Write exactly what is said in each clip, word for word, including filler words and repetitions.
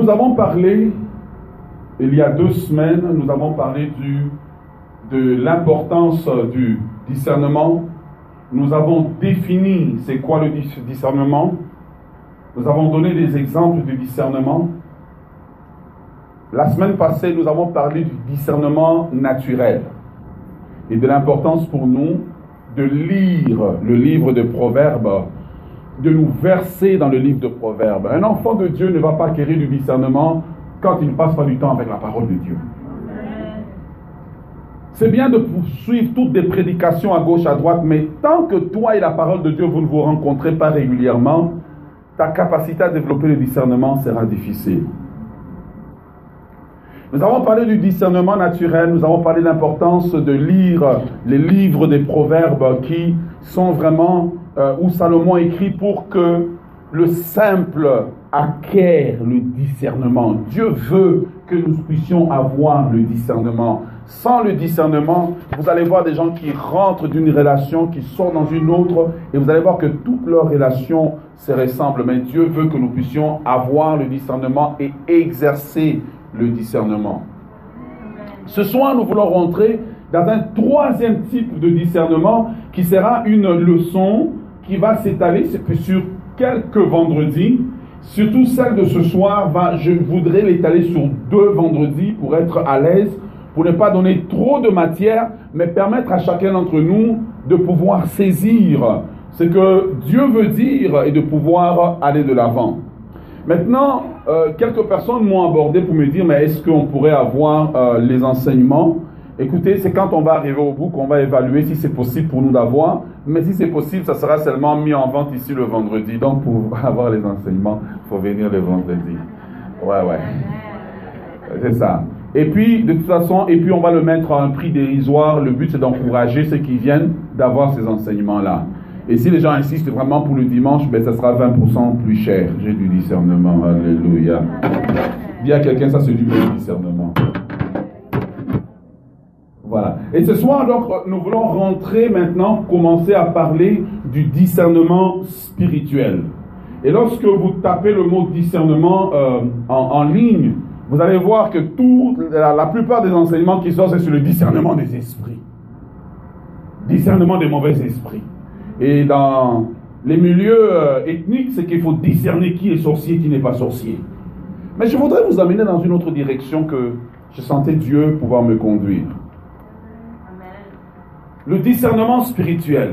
nous avons parlé, il y a deux semaines, nous avons parlé du, de l'importance du discernement. Nous avons défini c'est quoi le discernement. Nous avons donné des exemples du discernement. La semaine passée, nous avons parlé du discernement naturel et de l'importance pour nous de lire le livre de Proverbes, de nous verser dans le livre de Proverbes. Un enfant de Dieu ne va pas acquérir du discernement quand il ne passe pas du temps avec la parole de Dieu. C'est bien de poursuivre toutes des prédications à gauche, à droite, mais tant que toi et la parole de Dieu, vous ne vous rencontrez pas régulièrement, ta capacité à développer le discernement sera difficile. Nous avons parlé du discernement naturel, nous avons parlé de l'importance de lire les livres des Proverbes qui sont vraiment, euh, où Salomon écrit pour que le simple acquiert le discernement. Dieu veut que nous puissions avoir le discernement. Sans le discernement, vous allez voir des gens qui rentrent d'une relation, qui sortent dans une autre, et vous allez voir que toutes leurs relations se ressemblent. Mais Dieu veut que nous puissions avoir le discernement et exercer le discernement. Ce soir, nous voulons rentrer dans un troisième type de discernement qui sera une leçon qui va s'étaler sur quelques vendredis. Surtout celle de ce soir, va, je voudrais l'étaler sur deux vendredis pour être à l'aise, pour ne pas donner trop de matière, mais permettre à chacun d'entre nous de pouvoir saisir ce que Dieu veut dire et de pouvoir aller de l'avant. Maintenant, euh, quelques personnes m'ont abordé pour me dire, mais est-ce qu'on pourrait avoir euh, les enseignements? Écoutez, c'est quand on va arriver au bout qu'on va évaluer si c'est possible pour nous d'avoir, mais si c'est possible, ça sera seulement mis en vente ici le vendredi. Donc, pour avoir les enseignements, il faut venir le vendredi. Ouais, ouais. C'est ça. Et puis, de toute façon, et puis on va le mettre à un prix dérisoire. Le but, c'est d'encourager ceux qui viennent d'avoir ces enseignements-là. Et si les gens insistent vraiment pour le dimanche, ben ça sera vingt pour cent plus cher. J'ai du discernement. Alléluia. Dis à quelqu'un, ça c'est du discernement. Voilà. Et ce soir, donc, nous voulons rentrer maintenant, commencer à parler du discernement spirituel. Et lorsque vous tapez le mot discernement euh, en, en ligne, vous allez voir que tout, la, la plupart des enseignements qui sortent, c'est sur le discernement des esprits. Discernement des mauvais esprits. Et dans les milieux euh, ethniques, c'est qu'il faut discerner qui est sorcier et qui n'est pas sorcier. Mais je voudrais vous amener dans une autre direction que je sentais Dieu pouvoir me conduire. Le discernement spirituel.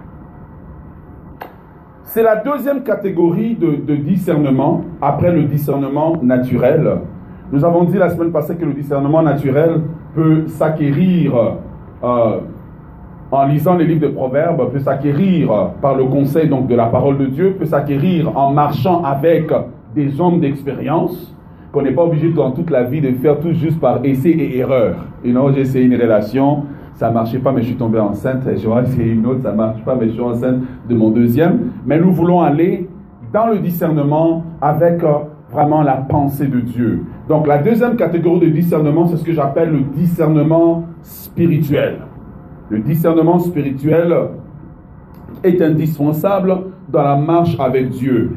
C'est la deuxième catégorie de, de discernement, après le discernement naturel. Nous avons dit la semaine passée que le discernement naturel peut s'acquérir euh, en lisant les livres de Proverbes, peut s'acquérir par le conseil donc, de la parole de Dieu, peut s'acquérir en marchant avec des hommes d'expérience, qu'on n'est pas obligé dans toute la vie de faire tout juste par essai et erreur. You know, j'ai essayé une relation, ça ne marchait pas, mais je suis tombé enceinte. Je vais essayer une autre, ça ne marche pas, mais je suis enceinte de mon deuxième. Mais nous voulons aller dans le discernement avec euh, vraiment la pensée de Dieu. Donc la deuxième catégorie de discernement, c'est ce que j'appelle le discernement spirituel. Le discernement spirituel est indispensable dans la marche avec Dieu.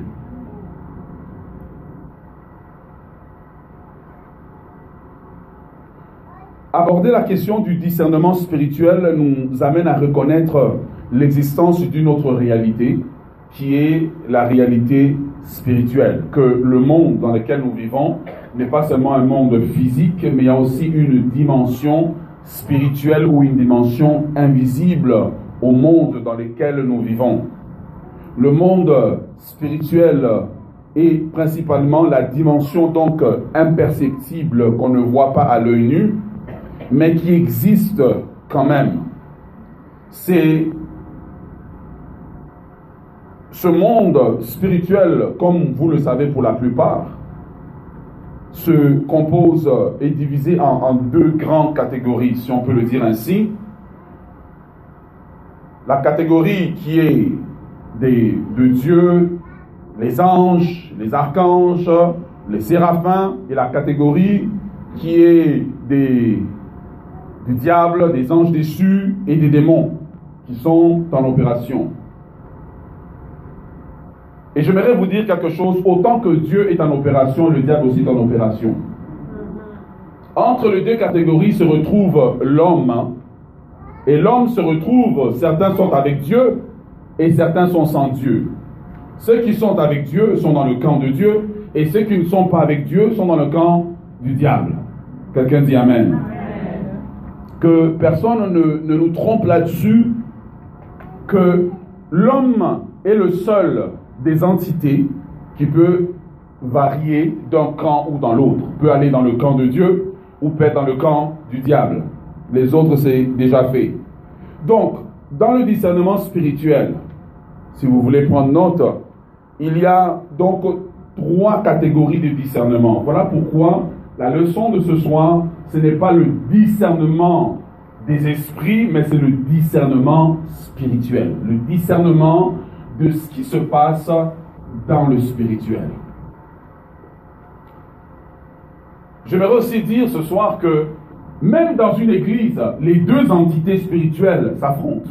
Aborder la question du discernement spirituel nous amène à reconnaître l'existence d'une autre réalité, qui est la réalité spirituelle. Que le monde dans lequel nous vivons n'est pas seulement un monde physique, mais il y a aussi une dimension spirituelle ou une dimension invisible au monde dans lequel nous vivons. Le monde spirituel est principalement la dimension donc imperceptible qu'on ne voit pas à l'œil nu, mais qui existe quand même. C'est ce monde spirituel, comme vous le savez pour la plupart, se compose, est divisé en, en deux grandes catégories, si on peut le dire ainsi. La catégorie qui est des, de Dieu, les anges, les archanges, les séraphins, et la catégorie qui est des, du diable, des anges déchus et des démons qui sont en opération. Et j'aimerais vous dire quelque chose, autant que Dieu est en opération, le diable aussi est en opération. Entre les deux catégories se retrouve l'homme, et l'homme se retrouve, certains sont avec Dieu, et certains sont sans Dieu. Ceux qui sont avec Dieu sont dans le camp de Dieu, et ceux qui ne sont pas avec Dieu sont dans le camp du diable. Quelqu'un dit Amen. Amen. Que personne ne, ne nous trompe là-dessus, que l'homme est le seul des entités qui peut varier d'un camp ou dans l'autre. Peut aller dans le camp de Dieu ou peut être dans le camp du diable. Les autres, c'est déjà fait. Donc, dans le discernement spirituel, si vous voulez prendre note, il y a donc trois catégories de discernement. Voilà pourquoi la leçon de ce soir, ce n'est pas le discernement des esprits, mais c'est le discernement spirituel. Le discernement de ce qui se passe dans le spirituel. J'aimerais aussi dire ce soir que même dans une église, les deux entités spirituelles s'affrontent.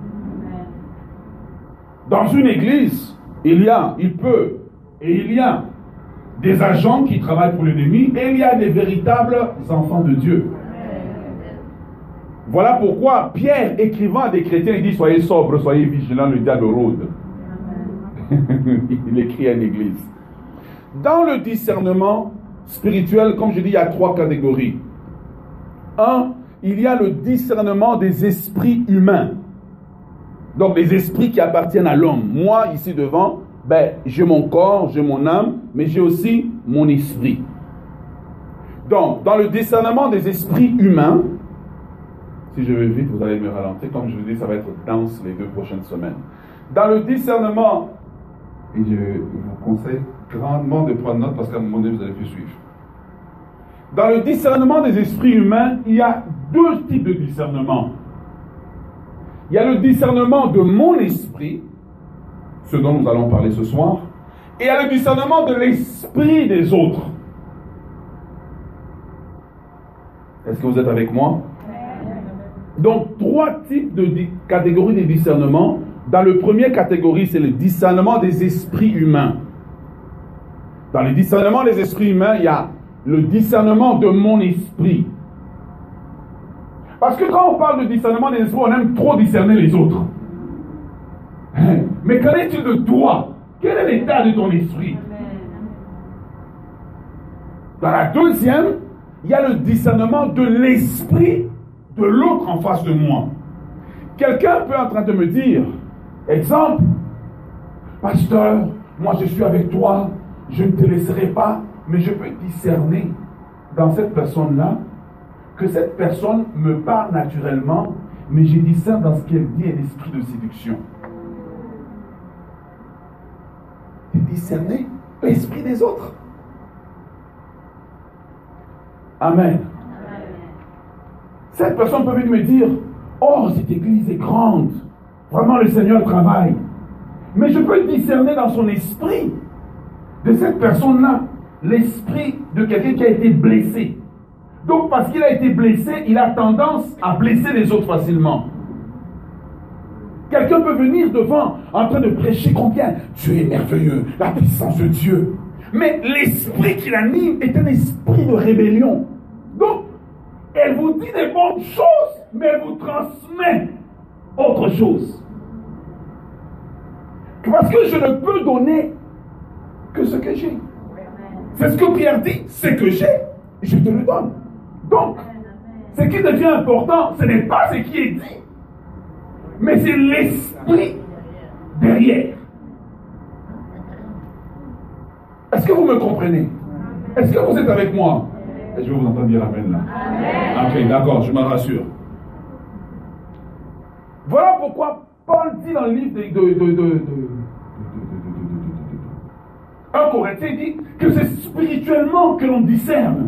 Dans une église, il y a, il peut, et il y a des agents qui travaillent pour l'ennemi, et il y a des véritables enfants de Dieu. Voilà pourquoi Pierre, écrivant à des chrétiens, il dit « Soyez sobres, soyez vigilants, le diable rôde. » Il écrit à l'église. Dans le discernement spirituel, comme je dis, il y a trois catégories. Un, il y a le discernement des esprits humains. Donc, les esprits qui appartiennent à l'homme. Moi, ici devant, ben, j'ai mon corps, j'ai mon âme, mais j'ai aussi mon esprit. Donc, dans le discernement des esprits humains, si je vais vite, vous allez me ralentir. Comme je vous dis, ça va être dense les deux prochaines semaines. Dans le discernement, et je vous conseille grandement de prendre note parce qu'à un moment donné, vous allez plus suivre. Dans le discernement des esprits humains, il y a deux types de discernement. Il y a le discernement de mon esprit, ce dont nous allons parler ce soir, et il y a le discernement de l'esprit des autres. Est-ce que vous êtes avec moi? Donc, trois types de di- catégories de discernement. Dans la première catégorie, c'est le discernement des esprits humains. Dans le discernement des esprits humains, il y a le discernement de mon esprit. Parce que quand on parle de discernement des esprits, on aime trop discerner les autres. Mais qu'en est-il de toi? Quel est l'état de ton esprit? Dans la deuxième, il y a le discernement de l'esprit de l'autre en face de moi. Quelqu'un peut être en train de me dire, exemple, pasteur, moi je suis avec toi, je ne te laisserai pas, mais je peux discerner dans cette personne-là que cette personne me parle naturellement, mais je discerne dans ce qu'elle dit un esprit de séduction. Tu discerner l'esprit des autres. Amen. Cette personne peut venir me dire, oh, cette église est grande, vraiment le Seigneur travaille. Mais je peux discerner dans son esprit de cette personne-là l'esprit de quelqu'un qui a été blessé. Donc parce qu'il a été blessé, il a tendance à blesser les autres facilement. Quelqu'un peut venir devant en train de prêcher combien Dieu est merveilleux, la puissance de Dieu. Mais l'esprit qui l'anime est un esprit de rébellion. Donc, elle vous dit des bonnes choses, mais elle vous transmet autre chose. Parce que je ne peux donner que ce que j'ai. C'est ce que Pierre dit, ce que j'ai, je te le donne. Donc, ce qui devient important, ce n'est pas ce qui est dit, mais c'est l'esprit derrière. Est-ce que vous me comprenez? Est-ce que vous êtes avec moi? Et je vais vous entendre dire Amen là. Amen. Ok, d'accord, je m'en rassure. Voilà pourquoi Paul dit dans le livre de, de, de, de, de, de un Corinthien, il dit que c'est spirituellement que l'on discerne.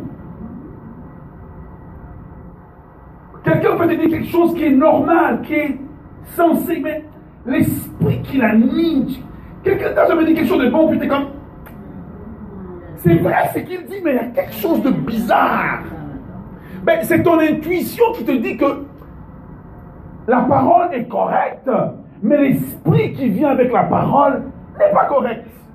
Quelqu'un peut te dire quelque chose qui est normal, qui est censé, mais l'esprit qui l'anime. Quelqu'un t'a jamais dit quelque chose de bon, puis t'es comme. C'est vrai ce qu'il dit, mais il y a quelque chose de bizarre. Ben, c'est ton intuition qui te dit que la parole est correcte, mais l'esprit qui vient avec la parole n'est pas correct.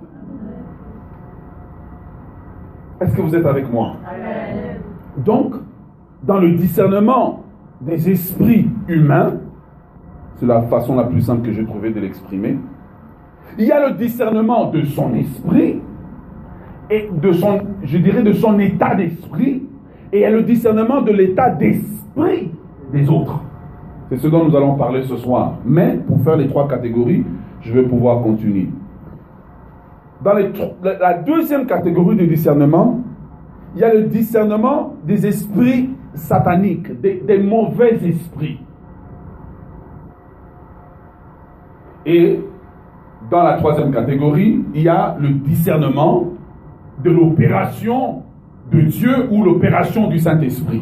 Est-ce que vous êtes avec moi? Amen. Donc, dans le discernement des esprits humains, c'est la façon la plus simple que j'ai trouvé de l'exprimer, il y a le discernement de son esprit, et de son, je dirais, de son état d'esprit, et il y a le discernement de l'état d'esprit des autres. C'est ce dont nous allons parler ce soir. Mais, pour faire les trois catégories, je vais pouvoir continuer. Dans les, la deuxième catégorie de discernement, il y a le discernement des esprits sataniques, des, des mauvais esprits. Et dans la troisième catégorie, il y a le discernement de l'opération de Dieu ou l'opération du Saint-Esprit.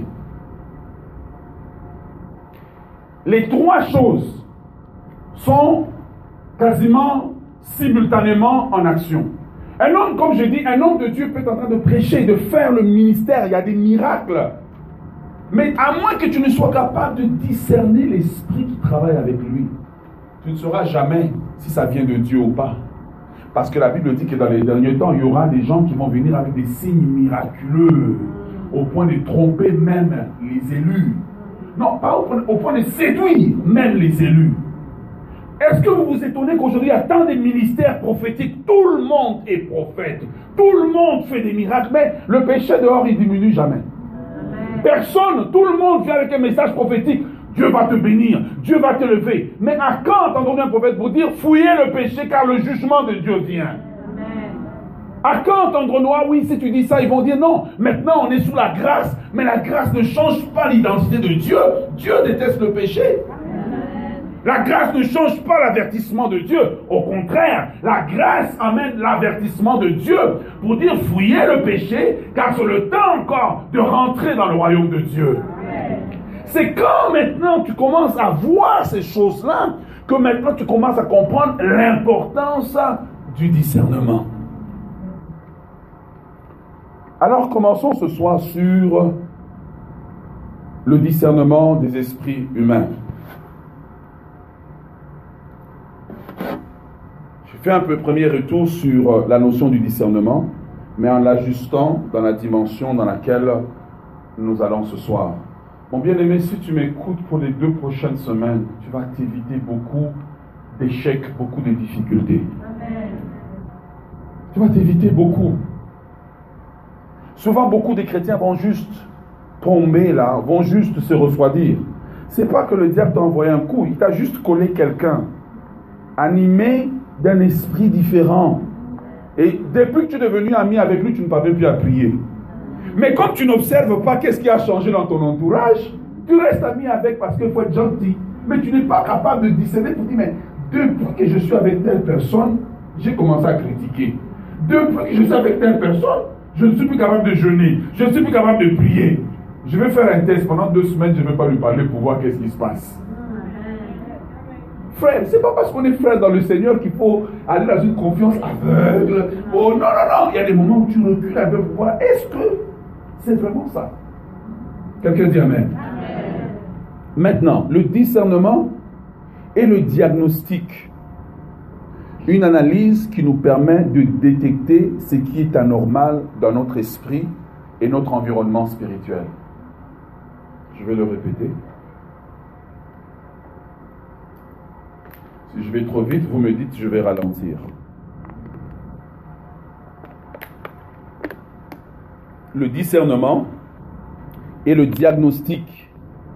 Les trois choses sont quasiment simultanément en action. Un homme, comme je dis, un homme de Dieu peut être en train de prêcher, de faire le ministère, il y a des miracles. Mais à moins que tu ne sois capable de discerner l'esprit qui travaille avec lui, tu ne sauras jamais si ça vient de Dieu ou pas. Parce que la Bible dit que dans les derniers temps, il y aura des gens qui vont venir avec des signes miraculeux, au point de tromper même les élus. Non, pas au point, au point de séduire même les élus. Est-ce que vous vous étonnez qu'aujourd'hui, il y a tant de ministères prophétiques? Tout le monde est prophète. Tout le monde fait des miracles, mais le péché dehors, il diminue jamais. Personne, tout le monde vient avec un message prophétique. Dieu va te bénir, Dieu va te lever. Mais à quand entendons-nous un prophète vous dire, fouillez le péché car le jugement de Dieu vient? À quand entendrons-nous, ah oui, si tu dis ça, ils vont dire non. Maintenant, on est sous la grâce, mais la grâce ne change pas l'identité de Dieu. Dieu déteste le péché. La grâce ne change pas l'avertissement de Dieu. Au contraire, la grâce amène l'avertissement de Dieu pour dire fouillez le péché, car c'est le temps encore de rentrer dans le royaume de Dieu. C'est quand maintenant tu commences à voir ces choses-là que maintenant tu commences à comprendre l'importance du discernement. Alors commençons ce soir sur le discernement des esprits humains. Je fais un peu premier retour sur la notion du discernement, mais en l'ajustant dans la dimension dans laquelle nous allons ce soir. Mon bien-aimé, si tu m'écoutes pour les deux prochaines semaines, tu vas t'éviter beaucoup d'échecs, beaucoup de difficultés. Amen. Tu vas t'éviter beaucoup. Souvent, beaucoup de chrétiens vont juste tomber là, vont juste se refroidir. C'est pas que le diable t'a envoyé un coup, il t'a juste collé quelqu'un, animé d'un esprit différent. Et depuis que tu es devenu ami avec lui, tu ne parviens plus à prier. Mais comme tu n'observes pas qu'est-ce qui a changé dans ton entourage, tu restes ami avec parce qu'il faut être gentil. Mais tu n'es pas capable de discerner pour dire, mais depuis que je suis avec telle personne, j'ai commencé à critiquer. Depuis que je suis avec telle personne, je ne suis plus capable de jeûner. Je ne suis plus capable de prier. Je vais faire un test pendant deux semaines, je ne vais pas lui parler pour voir qu'est-ce qui se passe. Frère, c'est pas parce qu'on est frère dans le Seigneur qu'il faut aller dans une confiance aveugle. Oh non, non, non. Il y a des moments où tu recules un peu pour voir, est-ce que c'est vraiment ça? Quelqu'un dit Amen. Amen. Maintenant, le discernement et le diagnostic. Une analyse qui nous permet de détecter ce qui est anormal dans notre esprit et notre environnement spirituel. Je vais le répéter. Si je vais trop vite, vous me dites, je vais ralentir. Le discernement et le diagnostic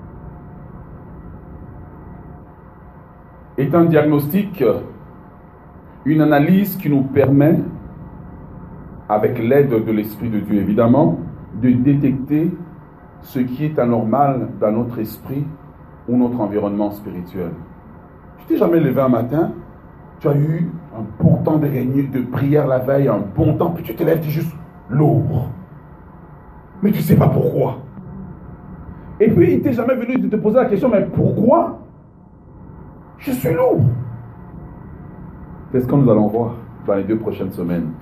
est un diagnostic, une analyse qui nous permet, avec l'aide de l'Esprit de Dieu évidemment, de détecter ce qui est anormal dans notre esprit ou notre environnement spirituel. Tu t'es jamais levé un matin, tu as eu un bon temps de réunion, de prière la veille, un bon temps, puis tu te lèves, tu es juste lourd. Mais tu ne sais pas pourquoi. Et puis, il ne t'est jamais venu de te poser la question, mais pourquoi je suis lourd? C'est ce que nous allons voir dans les deux prochaines semaines.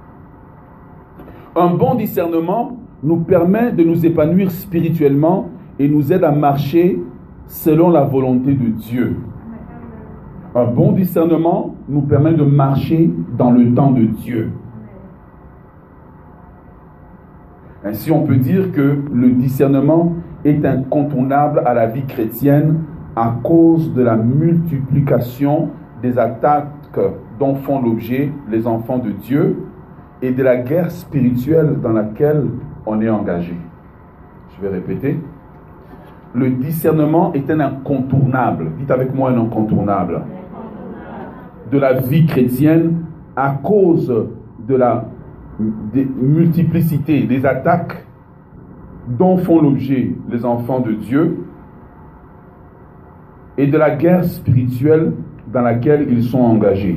Un bon discernement nous permet de nous épanouir spirituellement et nous aide à marcher selon la volonté de Dieu. Un bon discernement nous permet de marcher dans le temps de Dieu. Ainsi, on peut dire que le discernement est incontournable à la vie chrétienne à cause de la multiplication des attaques dont font l'objet les enfants de Dieu et de la guerre spirituelle dans laquelle on est engagé. Je vais répéter. Le discernement est un incontournable. Dites avec moi un incontournable. De la vie chrétienne à cause de la des multiplicité des attaques dont font l'objet les enfants de Dieu et de la guerre spirituelle dans laquelle ils sont engagés.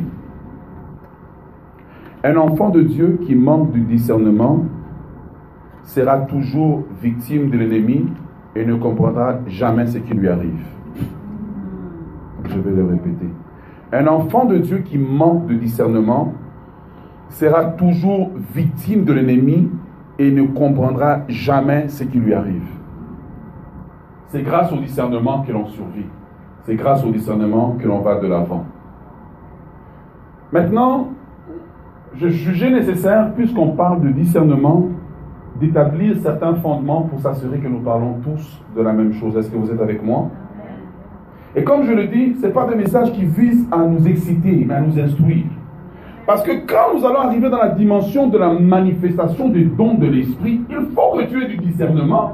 Un enfant de Dieu qui manque de discernement sera toujours victime de l'ennemi et ne comprendra jamais ce qui lui arrive. Je vais le répéter. Un enfant de Dieu qui manque de discernement sera toujours victime de l'ennemi et ne comprendra jamais ce qui lui arrive. C'est grâce au discernement que l'on survit. C'est grâce au discernement que l'on va de l'avant. Maintenant, je jugeais nécessaire, puisqu'on parle de discernement, d'établir certains fondements pour s'assurer que nous parlons tous de la même chose. Est-ce que vous êtes avec moi? Et comme je le dis, ce n'est pas des messages qui visent à nous exciter, mais à nous instruire. Parce que quand nous allons arriver dans la dimension de la manifestation des dons de l'esprit, il faut que tu aies du discernement.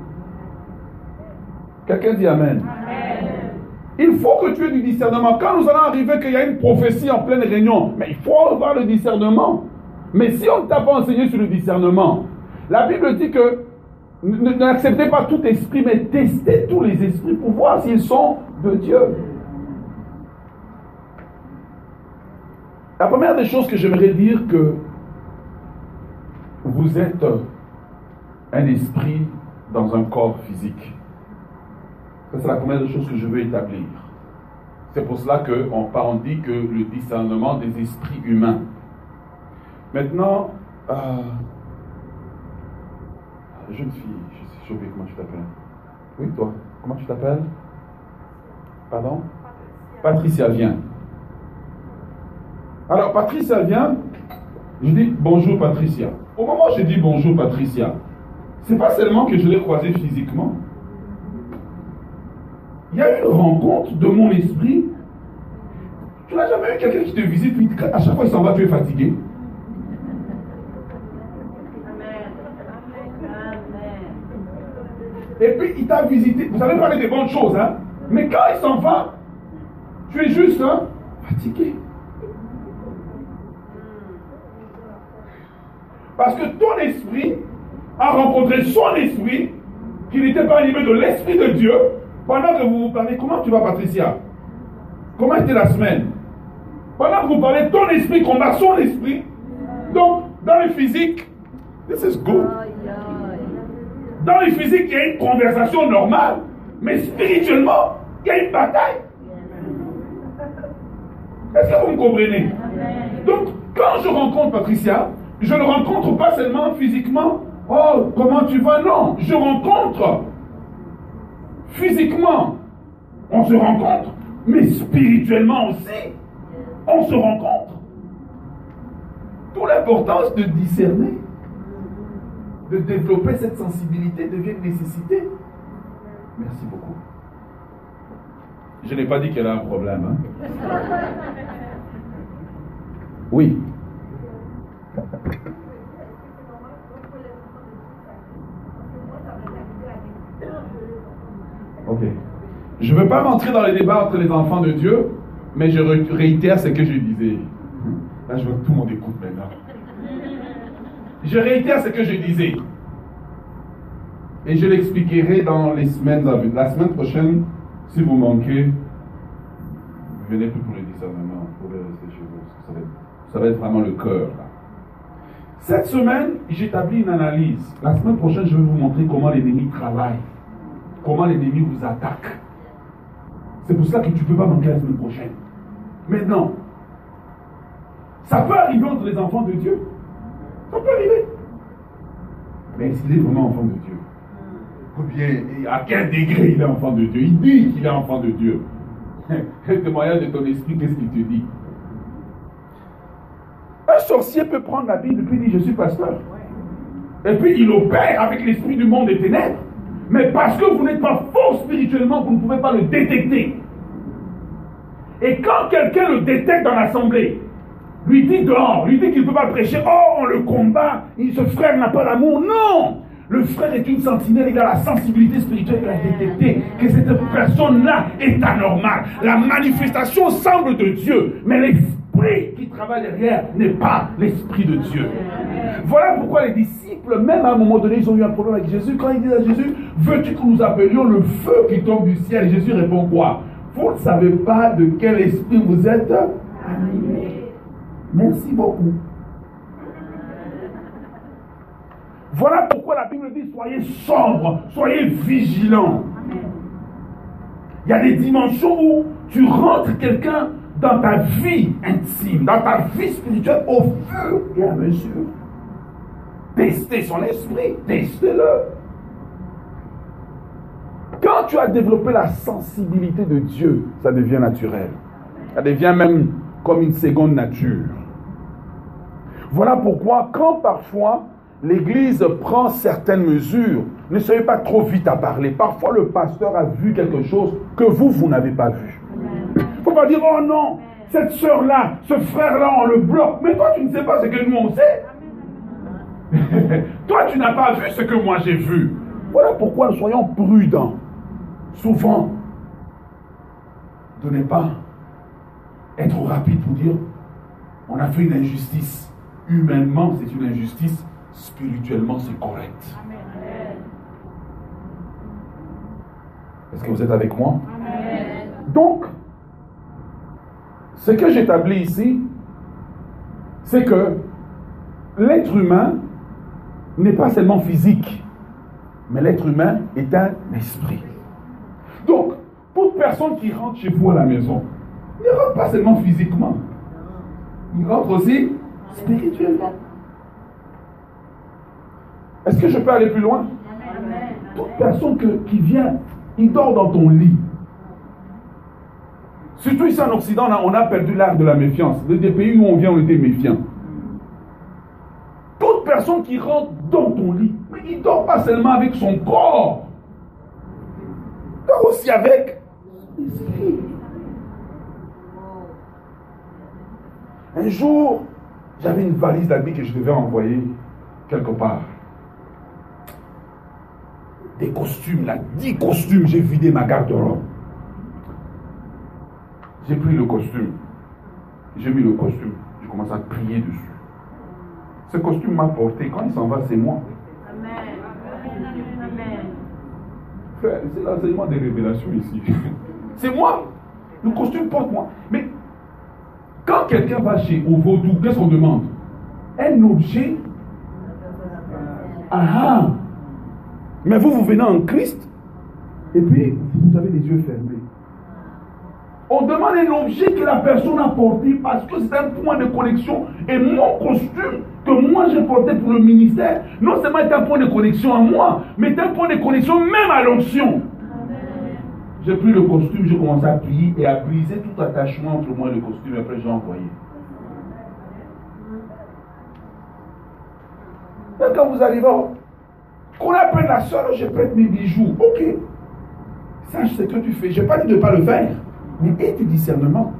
Quelqu'un dit Amen. Amen. Il faut que tu aies du discernement. Quand nous allons arriver qu'il y a une prophétie en pleine réunion, mais il faut avoir le discernement. Mais si on ne t'a pas enseigné sur le discernement, la Bible dit que n'acceptez pas tout esprit, mais testez tous les esprits pour voir s'ils sont de Dieu. La première des choses que j'aimerais dire, que vous êtes un esprit dans un corps physique. Ça, c'est la première des choses que je veux établir. C'est pour cela qu'on on dit que le discernement des esprits humains. Maintenant, euh, jeune fille, je sais, comment tu t'appelles? Oui, toi, comment tu t'appelles? Pardon? Patricia, viens. Alors, Patricia vient, je dis bonjour Patricia. Au moment où je dis bonjour Patricia, c'est pas seulement que je l'ai croisée physiquement. Il y a eu une rencontre de mon esprit. Tu n'as jamais eu quelqu'un qui te visite, puis à chaque fois il s'en va, tu es fatigué. Et puis il t'a visité, vous avez parlé des bonnes choses, hein? Mais quand il s'en va, tu es juste hein, fatigué. Parce que ton esprit a rencontré son esprit, qui n'était pas animé de l'esprit de Dieu, pendant que vous vous parlez. Comment tu vas, Patricia? Comment était la semaine? Pendant que vous parlez, ton esprit combat son esprit. Donc, dans le physique, this is good. Dans le physique, il y a une conversation normale, mais spirituellement, il y a une bataille. Est-ce que vous me comprenez? Donc, quand je rencontre Patricia, je ne rencontre pas seulement physiquement. Oh, comment tu vas? Non, je rencontre physiquement. On se rencontre, mais spirituellement aussi. On se rencontre. D'où l'importance de discerner, de développer cette sensibilité devient une nécessité. Merci beaucoup. Je n'ai pas dit qu'elle a un problème. Hein? Oui. Ok. Je ne veux pas rentrer dans les débats entre les enfants de Dieu, mais je réitère ce que je disais. Là, je veux que tout le monde écoute maintenant. Je réitère ce que je disais. Et je l'expliquerai dans les semaines à venir. La semaine prochaine, si vous manquez, venez plus pour le discernement. Vous pouvez rester chez vous. Ça va être, ça va être vraiment le cœur. Là. Cette semaine, j'établis une analyse. La semaine prochaine, je vais vous montrer comment l'ennemi travaille. Comment l'ennemi vous attaque. C'est pour cela que tu ne peux pas manquer la semaine prochaine. Maintenant, ça peut arriver entre les enfants de Dieu. Ça peut arriver. Mais est-ce qu'il est vraiment enfant de Dieu? Ou bien, à quel degré il est enfant de Dieu? Il dit qu'il est enfant de Dieu. Le témoignage de ton esprit, qu'est-ce qu'il te dit? Un sorcier peut prendre la Bible et puis dire, je suis pasteur. Et puis il opère avec l'esprit du monde des ténèbres. Mais parce que vous n'êtes pas fort spirituellement, vous ne pouvez pas le détecter. Et quand quelqu'un le détecte dans l'assemblée, lui dit dehors, lui dit qu'il ne peut pas prêcher, oh, on le combat, ce frère n'a pas l'amour. Non! Le frère est une sentinelle, il a la sensibilité spirituelle, il a détecté que cette personne-là est anormale. La manifestation semble de Dieu, mais l'esprit qui travaille derrière n'est pas l'esprit de Dieu. Voilà pourquoi les disciples, même à un moment donné, ils ont eu un problème avec Jésus. Quand ils disent à Jésus, veux-tu que nous appelions le feu qui tombe du ciel? Et Jésus répond quoi? Vous ne savez pas de quel esprit vous êtes animés. Merci beaucoup. Voilà pourquoi la Bible dit, soyez sobres, soyez vigilants. Il y a des dimensions où tu rentres quelqu'un dans ta vie intime, dans ta vie spirituelle, au fur et à mesure. Testez son esprit, testez-le. Quand tu as développé la sensibilité de Dieu, ça devient naturel. Ça devient même comme une seconde nature. Voilà pourquoi, quand parfois l'Église prend certaines mesures, ne soyez pas trop vite à parler. Parfois, le pasteur a vu quelque chose que vous, vous n'avez pas vu. Il ne faut pas dire, oh non, cette sœur-là, ce frère-là, on le bloque. Mais toi, tu ne sais pas ce que nous, on sait. Toi, tu n'as pas vu ce que moi, j'ai vu. Voilà pourquoi, soyons prudents. Souvent, de ne pas être rapide pour dire, on a fait une injustice. Humainement, c'est une injustice. Spirituellement, c'est correct. Amen. Est-ce que vous êtes avec moi? Amen. Donc, ce que j'établis ici, c'est que l'être humain n'est pas seulement physique, mais l'être humain est un esprit. Donc, toute personne qui rentre chez vous à la maison, ne rentre pas seulement physiquement, il rentre aussi spirituellement. Est-ce que je peux aller plus loin? Amen. Toute personne que, qui vient, il dort dans ton lit. Surtout ici en Occident, on a, on a perdu l'art de la méfiance. Des pays où on vient, on était méfiants. Toute personne qui rentre dans ton lit, mais il ne dort pas seulement avec son corps. Il dort aussi avec l'esprit. Un jour, j'avais une valise d'habits que je devais envoyer quelque part. Des costumes, là, dix costumes, j'ai vidé ma garde-robe. J'ai pris le costume. J'ai mis le costume. Je commence à prier dessus. Ce costume m'a porté. Quand il s'en va, c'est moi. Amen. Frère, c'est l'enseignement des révélations ici. C'est moi. Le costume porte moi. Mais quand quelqu'un va chez au vaudou, qu'est-ce qu'on demande? Un objet. Ah ah. Mais vous, vous venez en Christ, et puis vous avez les yeux fermés. On demande un objet que la personne a porté parce que c'est un point de connexion. Et mon costume que moi j'ai porté pour le ministère, non seulement est un point de connexion à moi, mais est un point de connexion même à l'onction. J'ai pris le costume, j'ai commencé à prier et à briser tout attachement entre moi et le costume, et après j'ai envoyé. Et quand vous arrivez, qu'on appelle la soeur, je prête mes bijoux. Ok. Sache ce que tu fais. Je n'ai pas dit de ne pas le faire. Mais aie du discernement.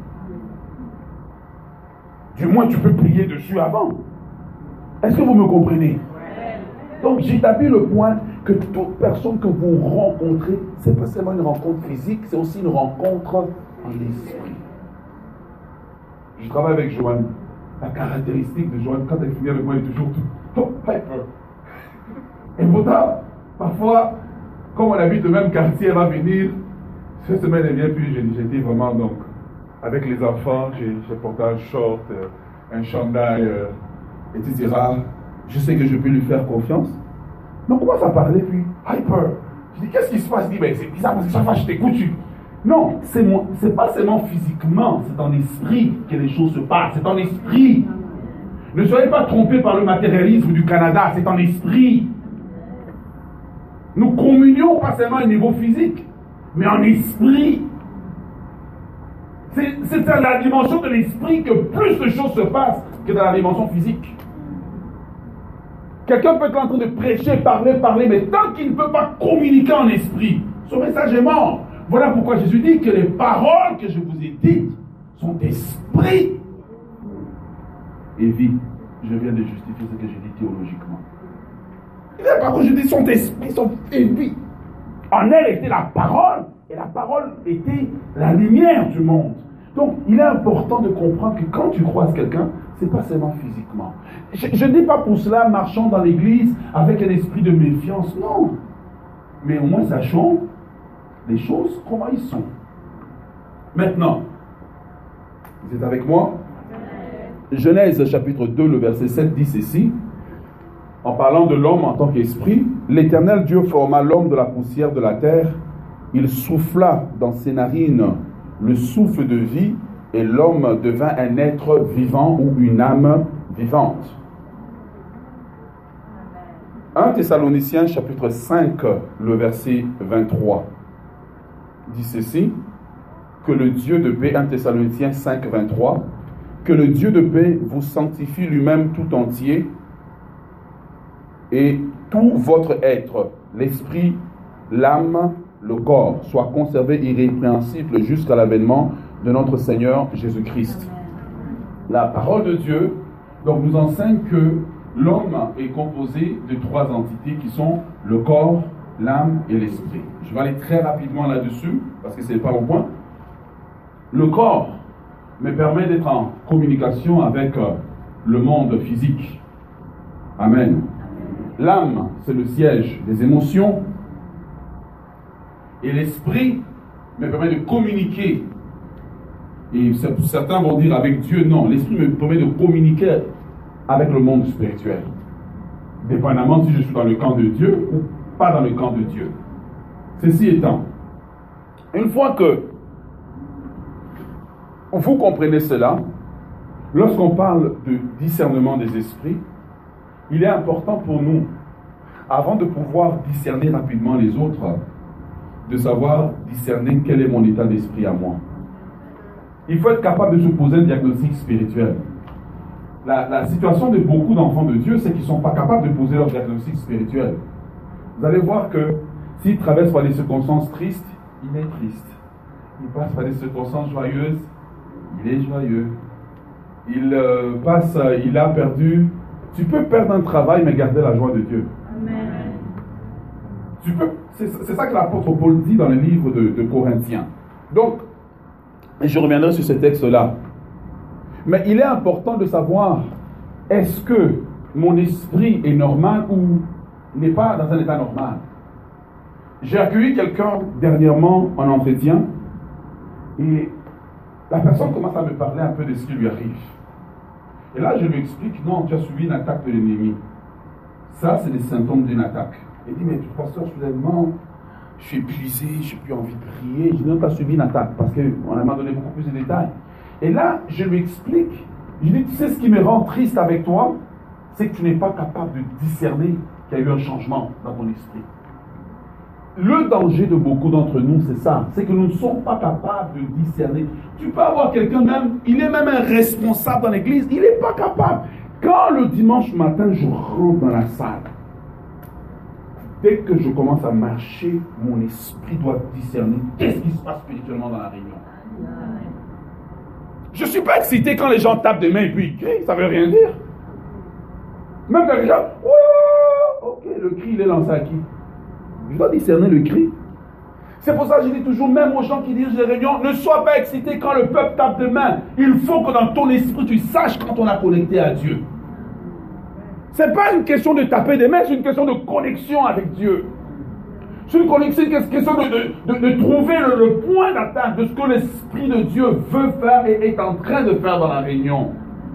Du moins, tu peux prier dessus avant. Est-ce que vous me comprenez? Donc, j'établis le point que toute personne que vous rencontrez, ce n'est pas seulement une rencontre physique, c'est aussi une rencontre en esprit. Je travaille avec Joanne. La caractéristique de Joanne, quand elle finit avec moi, elle est toujours tout oh, hyper. Et pourtant, parfois, comme on habite le même quartier, elle va venir. Cette semaine, elle vient, puis j'étais vraiment donc avec les enfants. J'ai porté un short, euh, un chandail, euh, et cetera. Je sais que je peux lui faire confiance. Mais on commence à parler, puis hyper. Je dis, qu'est-ce qui se passe? Je dis, ben, c'est bizarre parce que chaque fois je t'écoute. Non, c'est c'est pas seulement physiquement, c'est en esprit que les choses se passent. C'est en esprit. Ne soyez pas trompés par le matérialisme du Canada, c'est en esprit. Nous communions pas seulement au niveau physique, mais en esprit. C'est dans la dimension de l'esprit que plus de choses se passent que dans la dimension physique. Quelqu'un peut être en train de prêcher, parler, parler, mais tant qu'il ne peut pas communiquer en esprit, son message est mort. Voilà pourquoi Jésus dit que les paroles que je vous ai dites sont esprit et vie. Je viens de justifier ce que j'ai dit théologiquement. Les paroles, je dis, sont esprit, sont et vie. En elle était la parole, et la parole était la lumière du monde. Donc, il est important de comprendre que quand tu croises quelqu'un, ce n'est pas seulement physiquement. Je ne dis pas pour cela, marchons dans l'église avec un esprit de méfiance, non. Mais au moins, sachons les choses, comment ils sont. Maintenant, vous êtes avec moi? Genèse chapitre deux, le verset sept dit ceci. En parlant de l'homme en tant qu'esprit, l'Éternel Dieu forma l'homme de la poussière de la terre. Il souffla dans ses narines le souffle de vie, et l'homme devint un être vivant ou une âme vivante. premier Thessaloniciens chapitre cinq, le verset vingt-trois, dit ceci, que le Dieu de paix, premier Thessaloniciens cinq, vingt-trois, que le Dieu de paix vous sanctifie lui-même tout entier, et tout votre être, l'esprit, l'âme, le corps, soit conservé irrépréhensible jusqu'à l'avènement de notre Seigneur Jésus-Christ. La parole de Dieu donc, nous enseigne que l'homme est composé de trois entités qui sont le corps, l'âme et l'esprit. Je vais aller très rapidement là-dessus, parce que ce n'est pas mon point. Le corps me permet d'être en communication avec le monde physique. Amen. L'âme, c'est le siège des émotions. Et l'esprit me permet de communiquer. Et certains vont dire avec Dieu, non. L'esprit me permet de communiquer avec le monde spirituel. Dépendamment si je suis dans le camp de Dieu ou pas dans le camp de Dieu. Ceci étant, une fois que vous comprenez cela, lorsqu'on parle de discernement des esprits, il est important pour nous, avant de pouvoir discerner rapidement les autres, de savoir discerner quel est mon état d'esprit à moi. Il faut être capable de se poser un diagnostic spirituel. La, la situation de beaucoup d'enfants de Dieu, c'est qu'ils ne sont pas capables de poser leur diagnostic spirituel. Vous allez voir que s'ils traversent par des circonstances tristes, il est triste. Il passe par des circonstances joyeuses, il est joyeux. Il euh, passe, euh, il a perdu. Tu peux perdre un travail, mais garder la joie de Dieu. Amen. Tu peux, c'est, c'est ça que l'apôtre Paul dit dans le livre de, de Corinthiens. Donc, et je reviendrai sur ce texte-là. Mais il est important de savoir, est-ce que mon esprit est normal ou n'est pas dans un état normal? J'ai accueilli quelqu'un dernièrement en entretien et la personne commence à me parler un peu de ce qui lui arrive. Et là, je lui explique, non, tu as subi une attaque de l'ennemi. Ça, c'est les symptômes d'une attaque. Il dit, mais pasteur, soudainement, je suis épuisé, je n'ai plus envie de prier. Je n'ai même pas subi une attaque parce qu'on m'a donné beaucoup plus de détails. Et là, je lui explique, je lui dis, tu sais ce qui me rend triste avec toi, c'est que tu n'es pas capable de discerner qu'il y a eu un changement dans ton esprit. Le danger de beaucoup d'entre nous, c'est ça, c'est que nous ne sommes pas capables de discerner. Tu peux avoir quelqu'un même, il est même un responsable dans l'église, il n'est pas capable. Quand le dimanche matin, je rentre dans la salle, dès que je commence à marcher, mon esprit doit discerner qu'est-ce qui se passe spirituellement dans la réunion. Je ne suis pas excité quand les gens tapent des mains et puis ils crient, ça ne veut rien dire. Même quand les gens, oh, ok, le cri il est lancé à qui? Je dois discerner le cri. C'est pour ça que je dis toujours, même aux gens qui dirigent les réunions, ne sois pas excité quand le peuple tape des mains. Il faut que dans ton esprit, tu saches quand on a connecté à Dieu. Ce n'est pas une question de taper des mains, c'est une question de connexion avec Dieu. C'est une connexion, c'est une question de, de, de, de trouver le, le point d'attaque de ce que l'Esprit de Dieu veut faire et est en train de faire dans la réunion.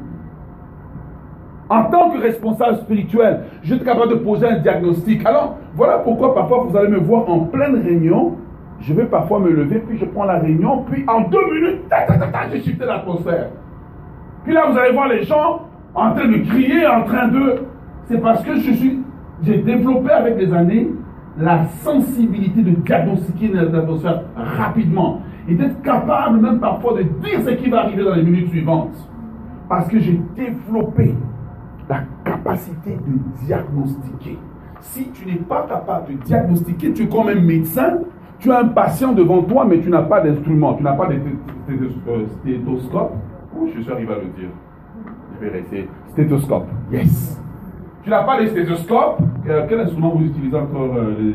En tant que responsable spirituel, je suis capable de poser un diagnostic. Alors, voilà pourquoi parfois vous allez me voir en pleine réunion. Je vais parfois me lever, puis je prends la réunion, puis en deux minutes, tac, tac, tac, tac, j'ai shifté l'atmosphère. Puis là, vous allez voir les gens en train de crier, en train de... C'est parce que je suis... J'ai développé avec les années la sensibilité de diagnostiquer l'atmosphère rapidement. Et d'être capable même parfois de dire ce qui va arriver dans les minutes suivantes. Parce que j'ai développé la capacité capacité de diagnostiquer. Si tu n'es pas capable de diagnostiquer, tu es comme un médecin, tu as un patient devant toi, mais tu n'as pas d'instrument, tu n'as pas de stéthoscope. Oh, je suis arrivé à le dire. Je vais rester. Stéthoscope. Yes. Tu n'as pas de stéthoscope. Euh, quel instrument vous utilisez encore euh, les...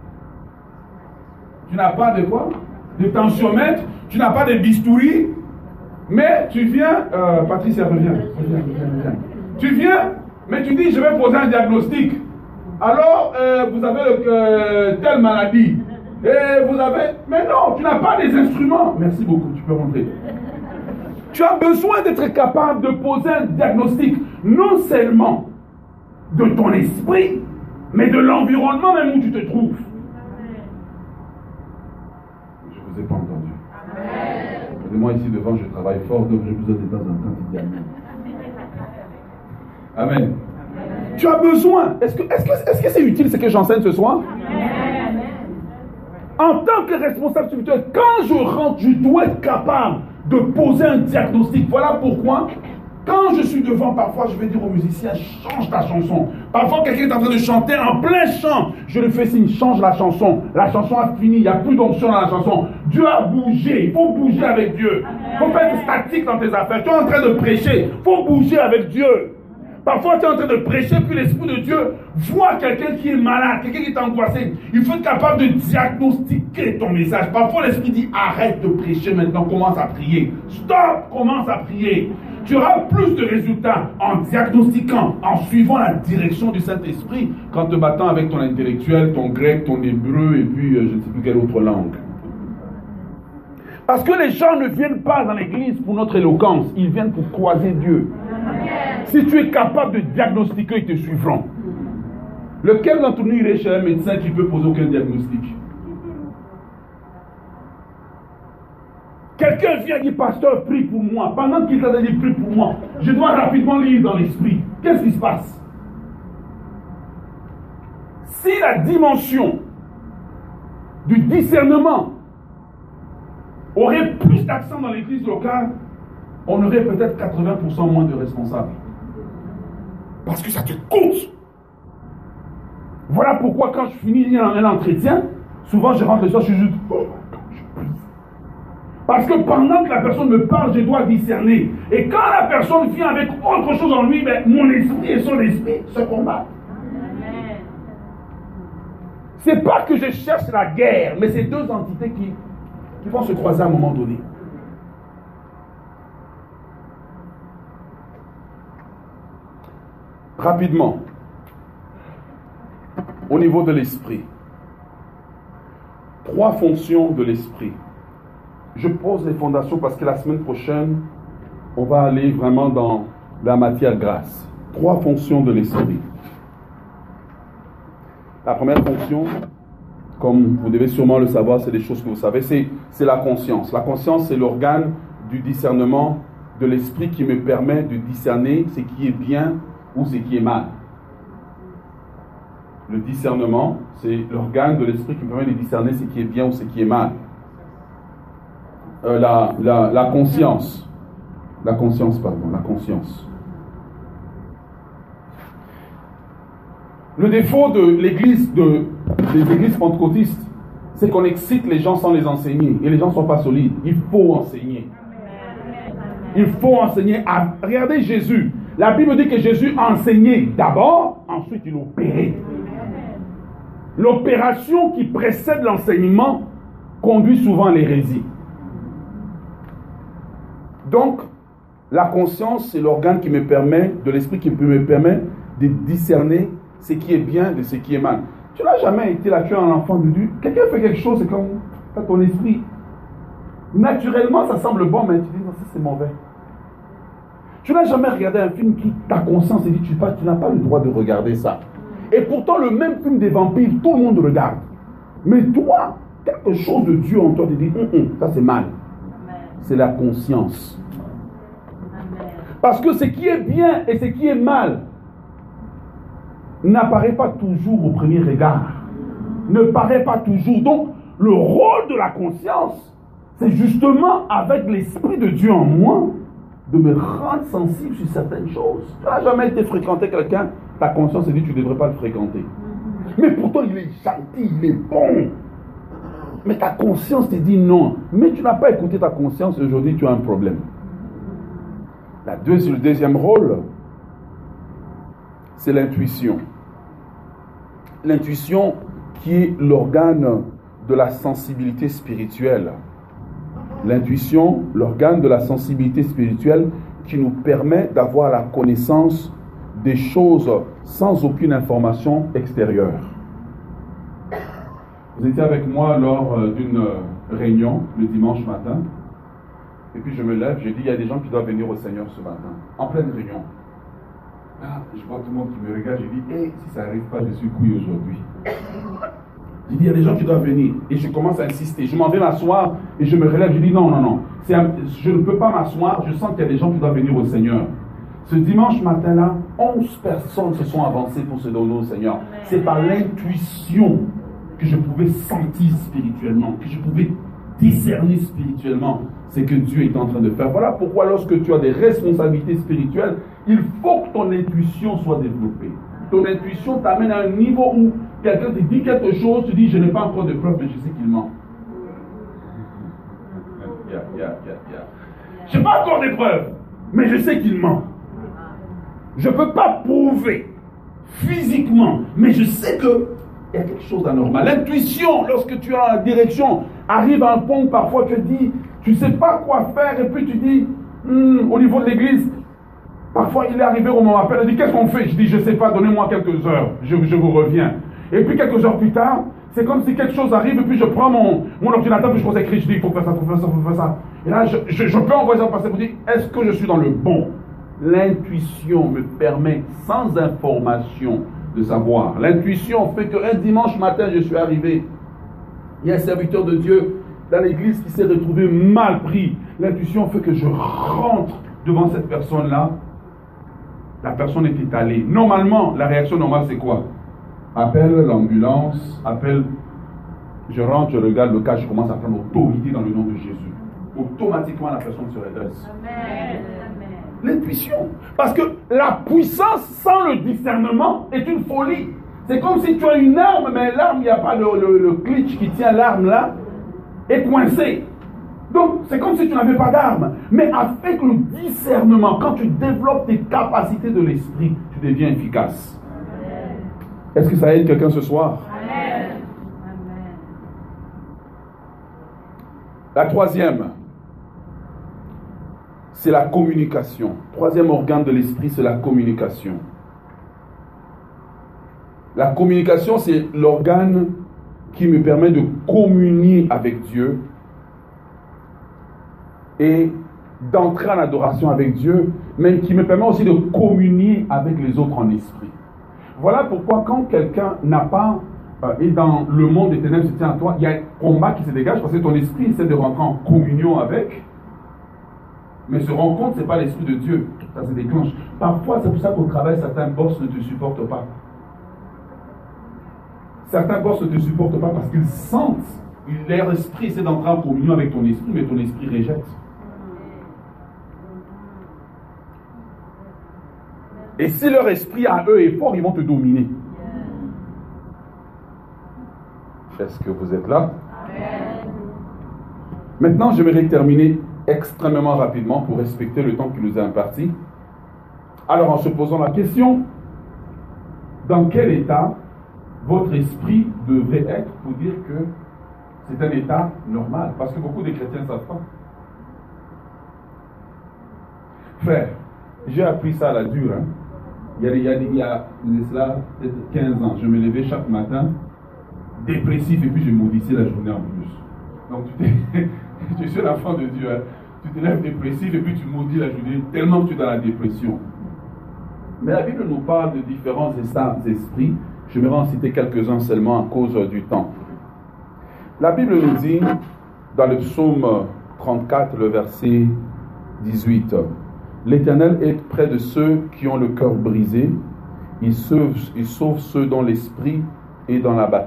Tu n'as pas de quoi? De tensiomètre. Tu n'as pas de bistouri. Mais tu viens, euh, Patricia, reviens, reviens, reviens, reviens. Tu viens, mais tu dis, je vais poser un diagnostic. Alors, euh, vous avez le, euh, telle maladie. Et vous avez... Mais non, tu n'as pas des instruments. Merci beaucoup, tu peux rentrer. Tu as besoin d'être capable de poser un diagnostic, non seulement de ton esprit, mais de l'environnement même où tu te trouves. Je ne vous ai pas entendu. Moi ici devant, je travaille fort, donc j'ai besoin de temps en temps de dire Amen. Amen. Tu as besoin. Est-ce que est-ce que est-ce que c'est utile ce que j'enseigne ce soir? Amen. En tant que responsable spirituel, quand je rentre, je dois être capable de poser un diagnostic. Voilà pourquoi, quand je suis devant, parfois je vais dire aux musiciens, change ta chanson. Parfois quelqu'un est en train de chanter en plein chant, je lui fais signe, change la chanson. La chanson a fini, il n'y a plus d'onction dans la chanson. Dieu a bougé, il faut bouger avec Dieu. Il ne faut pas être statique dans tes affaires. Tu es en train de prêcher, il faut bouger avec Dieu. Parfois tu es en train de prêcher, puis l'Esprit de Dieu voit quelqu'un qui est malade, quelqu'un qui est angoissé. Il faut être capable de diagnostiquer ton message. Parfois l'Esprit dit, arrête de prêcher maintenant, commence à prier. Stop, commence à prier. Tu auras plus de résultats en diagnostiquant, en suivant la direction du Saint-Esprit, qu'en te battant avec ton intellectuel, ton grec, ton hébreu, et puis euh, je ne sais plus quelle autre langue. Parce que les gens ne viennent pas dans l'église pour notre éloquence, ils viennent pour croiser Dieu. Si tu es capable de diagnostiquer, ils te suivront. Lequel d'entre nous irait chez un médecin qui ne peut poser aucun diagnostic? Quelqu'un vient et dit, pasteur, prie pour moi. Pendant qu'il t'a dit, prie pour moi, je dois rapidement lire dans l'esprit. Qu'est-ce qui se passe? Si la dimension du discernement aurait plus d'accent dans l'église locale, on aurait peut-être quatre-vingts pour cent moins de responsables. Parce que ça te coûte. Voilà pourquoi quand je finis un, un entretien, souvent je rentre le soir, je suis juste... Oh, je prie. Parce que pendant que la personne me parle, je dois discerner. Et quand la personne vient avec autre chose en lui, ben, mon esprit et son esprit se combattent. C'est pas que je cherche la guerre, mais c'est deux entités qui, qui vont se croiser à un moment donné. Rapidement, au niveau de l'esprit, trois fonctions de l'esprit. Je pose les fondations parce que la semaine prochaine, on va aller vraiment dans la matière grasse. Trois fonctions de l'esprit. La première fonction, comme vous devez sûrement le savoir, c'est des choses que vous savez, c'est, c'est la conscience. La conscience, c'est l'organe du discernement de l'esprit qui me permet de discerner ce qui est bien ou ce qui est mal. Le discernement, c'est l'organe de l'esprit qui me permet de discerner ce qui est bien ou ce qui est mal. Euh, la, la, la conscience. La conscience, pardon, la conscience. Le défaut de l'église, de, des églises pentecôtistes, c'est qu'on excite les gens sans les enseigner. Et les gens ne sont pas solides. Il faut enseigner. Il faut enseigner. À, regardez Jésus. La Bible dit que Jésus a enseigné d'abord, ensuite il opérait. L'opération qui précède l'enseignement conduit souvent à l'hérésie. Donc, la conscience, c'est l'organe qui me permet, de l'esprit qui me permet de discerner ce qui est bien de ce qui est mal. Tu n'as jamais été là, tu es un enfant de Dieu. Quelqu'un fait quelque chose, c'est comme ton esprit. Naturellement, ça semble bon, mais tu dis, non, ça c'est mauvais. Tu n'as jamais regardé un film qui, ta conscience, dit, tu, tu n'as pas le droit de regarder ça. Et pourtant, le même film des vampires, tout le monde regarde. Mais toi, quelque chose de Dieu en toi te dit, hum, hum, ça c'est mal. C'est la conscience. Amen. Parce que ce qui est bien et ce qui est mal n'apparaît pas toujours au premier regard. Ne paraît pas toujours. Donc, le rôle de la conscience, c'est justement avec l'Esprit de Dieu en moi, de me rendre sensible sur certaines choses. Tu n'as jamais été fréquenter quelqu'un, ta conscience te dit que tu ne devrais pas le fréquenter. Mais pourtant, il est gentil, il est bon. Mais ta conscience te dit non. Mais tu n'as pas écouté ta conscience, aujourd'hui tu as un problème. La deuxième, le deuxième rôle, c'est l'intuition. L'intuition qui est l'organe de la sensibilité spirituelle. L'intuition, l'organe de la sensibilité spirituelle qui nous permet d'avoir la connaissance des choses sans aucune information extérieure. Vous étiez avec moi lors d'une réunion le dimanche matin, et puis je me lève, je dis, il y a des gens qui doivent venir au Seigneur ce matin, en pleine réunion. Là, je vois tout le monde qui me regarde, je dis, hé, hey, si ça n'arrive pas, je suis couille aujourd'hui. Je dis, il y a des gens qui doivent venir. Et je commence à insister. Je m'en vais m'asseoir et je me relève. Je dis, non, non, non. Un, je ne peux pas m'asseoir. Je sens qu'il y a des gens qui doivent venir au Seigneur. Ce dimanche matin-là, onze personnes se sont avancées pour se donner au Seigneur. C'est par l'intuition que je pouvais sentir spirituellement, que je pouvais discerner spirituellement ce que Dieu est en train de faire. Voilà pourquoi lorsque tu as des responsabilités spirituelles, il faut que ton intuition soit développée. Ton intuition t'amène à un niveau où quelqu'un te dit quelque chose, tu dis, je n'ai pas encore de preuves, mais je sais qu'il ment. Yeah, yeah, yeah, yeah. Je n'ai pas encore de preuves, mais je sais qu'il ment. Je ne peux pas prouver physiquement, mais je sais qu'il y a quelque chose d'anormal. L'intuition, lorsque tu as la direction, arrive à un point où parfois tu dis, tu ne sais pas quoi faire, et puis tu dis, hm, au niveau de l'église, parfois il est arrivé au moment appel, il dit, qu'est-ce qu'on fait? Je dis, je ne sais pas, donnez-moi quelques heures, je, je vous reviens. Et puis quelques heures plus tard, c'est comme si quelque chose arrive, et puis je prends mon, mon ordinateur, puis je pose écrit, je dis, il faut faire ça, il faut faire ça, il faut faire ça. Et là, je, je, je peux envoyer ça passer pour dire, est-ce que je suis dans le bon? L'intuition me permet, sans information, de savoir. L'intuition fait qu'un dimanche matin, je suis arrivé. Il y a un serviteur de Dieu dans l'église qui s'est retrouvé mal pris. L'intuition fait que je rentre devant cette personne-là. La personne est étalée. Normalement, la réaction normale, c'est quoi? Appelle l'ambulance, appelle. Je rentre, je regarde le cas, je commence à prendre autorité dans le nom de Jésus. Automatiquement, la personne se redresse. Amen. L'intuition. Parce que la puissance sans le discernement est une folie. C'est comme si tu as une arme, mais l'arme, il n'y a pas le, le, le glitch qui tient l'arme là, est coincé. Donc, c'est comme si tu n'avais pas d'arme. Mais avec le discernement, quand tu développes tes capacités de l'esprit, tu deviens efficace. Amen. Est-ce que ça aide quelqu'un ce soir? Amen. Amen. La troisième, c'est la communication. Troisième organe de l'esprit, c'est la communication. La communication, c'est l'organe qui me permet de communier avec Dieu et d'entrer en adoration avec Dieu, mais qui me permet aussi de communier avec les autres en esprit. Voilà pourquoi quand quelqu'un n'a pas, euh, et dans le monde des ténèbres se tient à toi, il y a un combat qui se dégage parce que ton esprit essaie de rentrer en communion avec. Mais se rendre compte, ce n'est pas l'Esprit de Dieu. Ça se déclenche. Parfois, c'est pour ça qu'au travail, certains boss ne te supportent pas. Certains boss ne te supportent pas parce qu'ils sentent, leur esprit essaie d'entrer en communion avec ton esprit, mais ton esprit rejette. Et si leur esprit à eux est fort, ils vont te dominer. Est-ce que vous êtes là? Amen. Maintenant, j'aimerais terminer extrêmement rapidement pour respecter le temps qui nous est imparti. Alors en se posant la question, dans quel état votre esprit devrait être pour dire que c'est un état normal? Parce que beaucoup de chrétiens ne savent pas. Frère, j'ai appris ça à la dure. Hein. Il y a, il y a, il y a cela peut-être quinze ans, je me levais chaque matin dépressif et puis je maudissais la journée en plus. Donc tu, tu suis l'enfant de Dieu. Hein. Tu te lèves dépressif et puis tu maudis la journée tellement que tu es dans la dépression. Mais la Bible nous parle de différents états d'esprit. Je vais en citer quelques-uns seulement à cause du temps. La Bible nous dit, dans le psaume trente-quatre, le verset dix-huit, « L'Éternel est près de ceux qui ont le cœur brisé. Il sauve, il sauve ceux dont l'esprit est dans l'abattement. »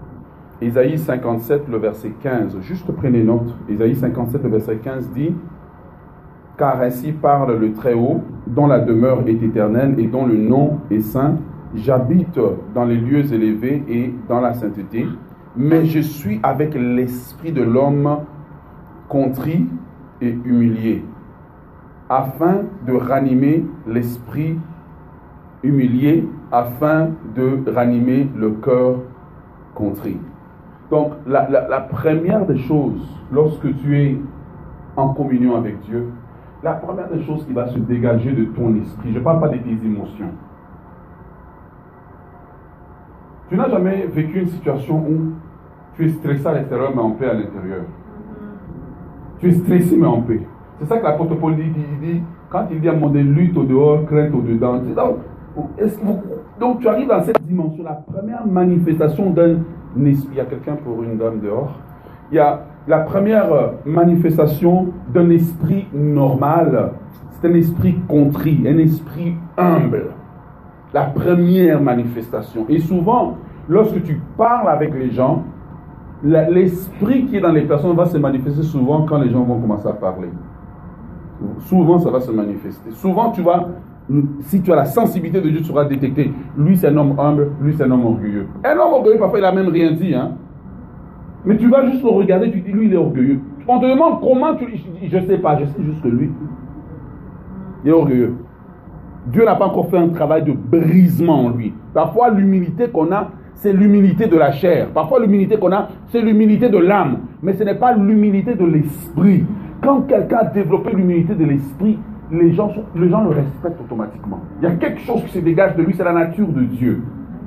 Ésaïe cinquante-sept, le verset quinze, juste prenez note. Ésaïe cinquante-sept, le verset quinze dit, car ainsi parle le Très-Haut, dont la demeure est éternelle et dont le nom est saint. J'habite dans les lieux élevés et dans la sainteté, mais je suis avec l'esprit de l'homme contrit et humilié, afin de ranimer l'esprit humilié, afin de ranimer le cœur contrit. Donc, la, la, la première des choses, lorsque tu es en communion avec Dieu, la première des choses qui va se dégager de ton esprit, je ne parle pas de tes émotions. Tu n'as jamais vécu une situation où tu es stressé à l'extérieur, mais en paix à l'intérieur. Tu es stressé, mais en paix. C'est ça que l'apôtre Paul dit, il dit, quand il dit à un moment donné, lutte au dehors, crainte au dedans. Donc, est-ce que vous, donc tu arrives dans cette dimension, la première manifestation d'un esprit. Il y a quelqu'un pour une dame dehors. Il y a la première manifestation d'un esprit normal, c'est un esprit contrit, un esprit humble. La première manifestation. Et souvent, lorsque tu parles avec les gens, l'esprit qui est dans les personnes va se manifester souvent quand les gens vont commencer à parler. Souvent, ça va se manifester. Souvent, tu vas, si tu as la sensibilité de Dieu, tu vas détecter. Lui, c'est un homme humble, lui, c'est un homme orgueilleux. Un homme orgueilleux, parfois, il n'a même rien dit. Hein? Mais tu vas juste le regarder, tu dis, lui, il est orgueilleux. On te demande comment tu... Je ne sais pas, je sais juste que lui, il est orgueilleux. Dieu n'a pas encore fait un travail de brisement en lui. Parfois, l'humilité qu'on a, c'est l'humilité de la chair. Parfois, l'humilité qu'on a, c'est l'humilité de l'âme. Mais ce n'est pas l'humilité de l'esprit. Quand quelqu'un a développé l'humilité de l'esprit, les gens, sont, les gens le respectent automatiquement. Il y a quelque chose qui se dégage de lui, c'est la nature de Dieu.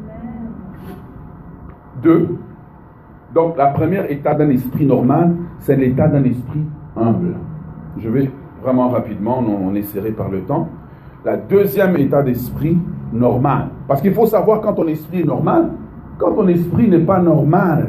Deux. Donc, la première état d'un esprit normal, c'est l'état d'un esprit humble. Je vais vraiment rapidement, on, on est serré par le temps. La deuxième état d'esprit normal. Parce qu'il faut savoir quand ton esprit est normal, quand ton esprit n'est pas normal.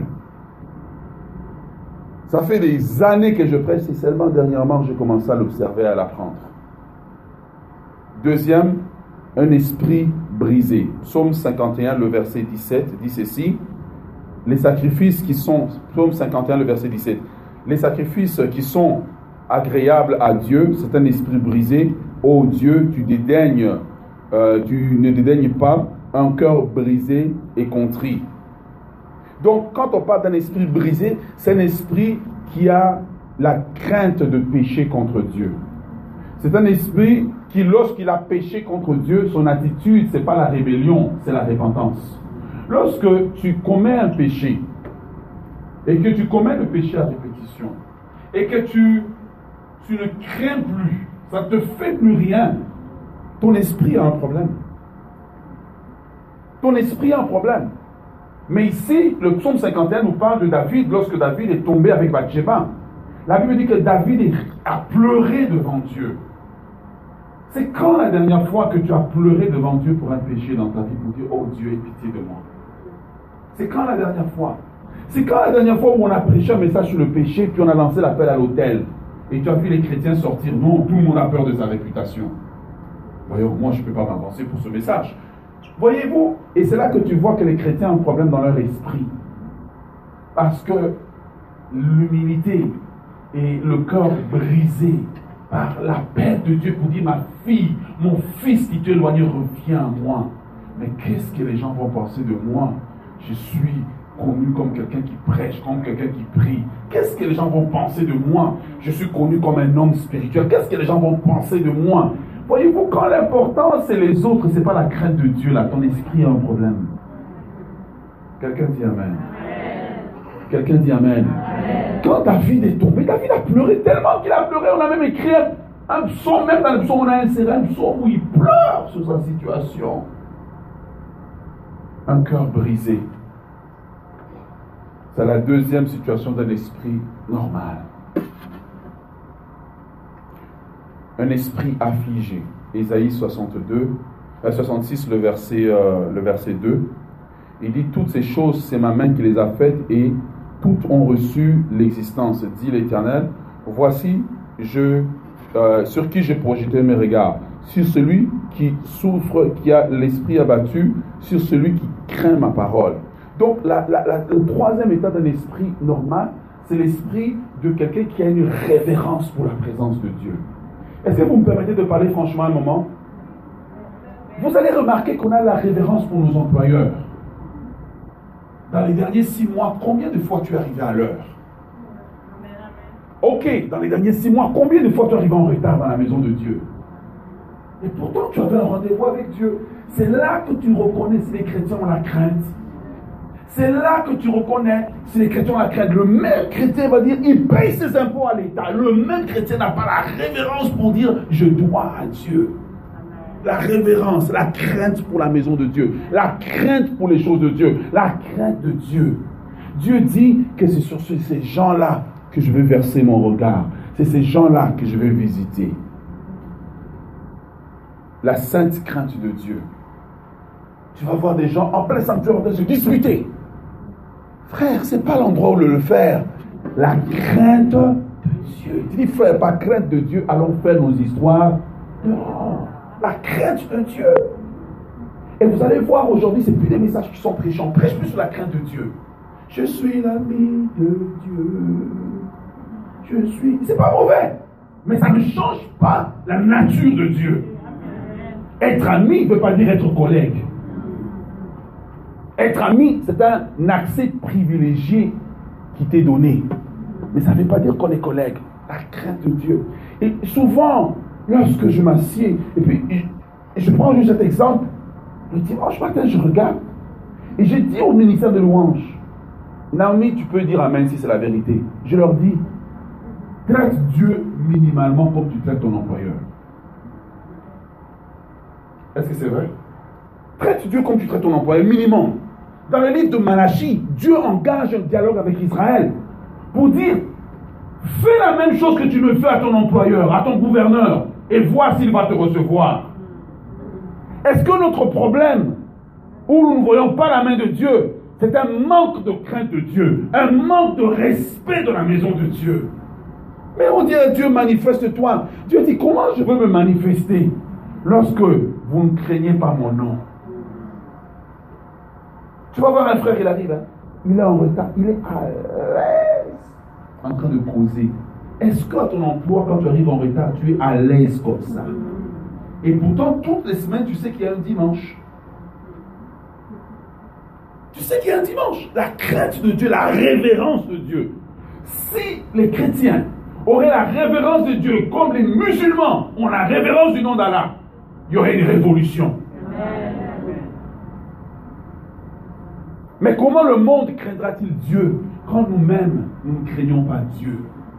Ça fait des années que je prêche, c'est seulement dernièrement que j'ai commencé à l'observer, à l'apprendre. Deuxième, un esprit brisé. Psaume cinquante et un, le verset dix-sept, dit ceci. Les sacrifices qui sont, Psaume cinquante et un, le verset dix-sept, les sacrifices qui sont agréables à Dieu, c'est un esprit brisé. Ô Dieu, tu dédaignes, euh, tu ne dédaignes pas un cœur brisé et contrit. Donc, quand on parle d'un esprit brisé, c'est un esprit qui a la crainte de pécher contre Dieu. C'est un esprit qui, lorsqu'il a péché contre Dieu, son attitude, ce n'est pas la rébellion, c'est la repentance. Lorsque tu commets un péché, et que tu commets le péché à répétition, et que tu, tu ne crains plus, ça ne te fait plus rien, ton esprit a un problème. Ton esprit a un problème. Mais ici, le psaume cinquante et un nous parle de David lorsque David est tombé avec Bathsheba. La Bible dit que David a pleuré devant Dieu. C'est quand la dernière fois que tu as pleuré devant Dieu pour un péché dans ta vie, pour dire, oh Dieu, aie pitié de moi? C'est quand la dernière fois? C'est quand la dernière fois où on a prêché un message sur le péché, puis on a lancé l'appel à l'autel, et tu as vu les chrétiens sortir? Non, tout le monde a peur de sa réputation. Voyons, moi je ne peux pas m'avancer pour ce message. Voyez-vous, et c'est là que tu vois que les chrétiens ont un problème dans leur esprit. Parce que l'humilité et le cœur brisé par l'appel de Dieu pour dire, ma fille, mon fils qui t'est éloigné, reviens à moi. Mais qu'est-ce que les gens vont penser de moi? Je suis connu comme quelqu'un qui prêche, comme quelqu'un qui prie. Qu'est-ce que les gens vont penser de moi? Je suis connu comme un homme spirituel. Qu'est-ce que les gens vont penser de moi? Voyez-vous, quand l'important c'est les autres, ce n'est pas la crainte de Dieu, là, ton esprit a un problème. Quelqu'un dit Amen. Amen. Quelqu'un dit Amen. Amen. Quand David est tombé, David a pleuré tellement qu'il a pleuré, on a même écrit un psaume, même dans le psaume, on a inséré un psaume où il pleure sur sa situation. Un cœur brisé. C'est la deuxième situation d'un esprit normal. Un esprit affligé. Ésaïe soixante-deux, euh, soixante-six, le verset, euh, le verset deux. Il dit, toutes ces choses, c'est ma main qui les a faites et toutes ont reçu l'existence, dit l'Éternel. Voici, je, euh, sur qui j'ai projeté mes regards. Sur celui qui souffre, qui a l'esprit abattu, sur celui qui craint ma parole. Donc, la, la, la, le troisième état d'un esprit normal, c'est l'esprit de quelqu'un qui a une révérence pour la présence de Dieu. Est-ce que vous me permettez de parler franchement un moment? Vous allez remarquer qu'on a la révérence pour nos employeurs. Dans les derniers six mois, combien de fois tu es arrivé à l'heure? Ok, dans les derniers six mois, combien de fois tu es arrivé en retard dans la maison de Dieu? Et pourtant, tu avais un rendez-vous avec Dieu. C'est là que tu reconnais si les chrétiens ont la crainte. C'est là que tu reconnais si les chrétiens ont la crainte. Le même chrétien va dire, il paye ses impôts à l'État. Le même chrétien n'a pas la révérence pour dire, je dois à Dieu. La révérence, la crainte pour la maison de Dieu. La crainte pour les choses de Dieu. La crainte de Dieu. Dieu dit que c'est sur ces gens-là que je vais verser mon regard. C'est ces gens-là que je vais visiter. La sainte crainte de Dieu. Tu vas voir des gens en plein sanctuaire en train de se disputer. Frère, ce n'est pas l'endroit où le faire. La crainte de Dieu. Tu dis, frère, pas crainte de Dieu, allons faire nos histoires. Non, la crainte de Dieu. Et vous allez voir aujourd'hui, ce n'est plus des messages qui sont prêchés. On prêche plus sur la crainte de Dieu. Je suis l'ami de Dieu. Je suis... C'est pas mauvais, mais ça ne change pas la nature de Dieu. Être ami ne veut pas dire être collègue. Être ami, c'est un accès privilégié qui t'est donné. Mais ça ne veut pas dire qu'on est collègue. La crainte de Dieu. Et souvent, lorsque je m'assieds, et puis et je prends juste cet exemple, le dimanche matin, je regarde, et je dis au ministère de louange, Naomi, tu peux dire amen si c'est la vérité. Je leur dis, traite Dieu minimalement comme tu traites ton employeur. Est-ce que c'est vrai? Traite Dieu comme tu traites ton employeur, minimum. Dans le livre de Malachie, Dieu engage un dialogue avec Israël pour dire, fais la même chose que tu le fais à ton employeur, à ton gouverneur, et vois s'il va te recevoir. Est-ce que notre problème, où nous ne voyons pas la main de Dieu, c'est un manque de crainte de Dieu, un manque de respect de la maison de Dieu? Mais on dit à Dieu, manifeste-toi. Dieu dit, comment je veux me manifester lorsque vous ne craignez pas mon nom? Tu vas voir un frère, il arrive, hein? Il est en retard, il est à l'aise en train de causer. Est-ce qu'à ton emploi, quand tu arrives en retard, tu es à l'aise comme ça? Et pourtant, toutes les semaines, tu sais qu'il y a un dimanche. Tu sais qu'il y a un dimanche. La crainte de Dieu, la révérence de Dieu. Si les chrétiens auraient la révérence de Dieu comme les musulmans ont la révérence du nom d'Allah, il y aurait une révolution. Mais comment le monde craindra-t-il Dieu quand nous-mêmes, nous ne craignons pas Dieu?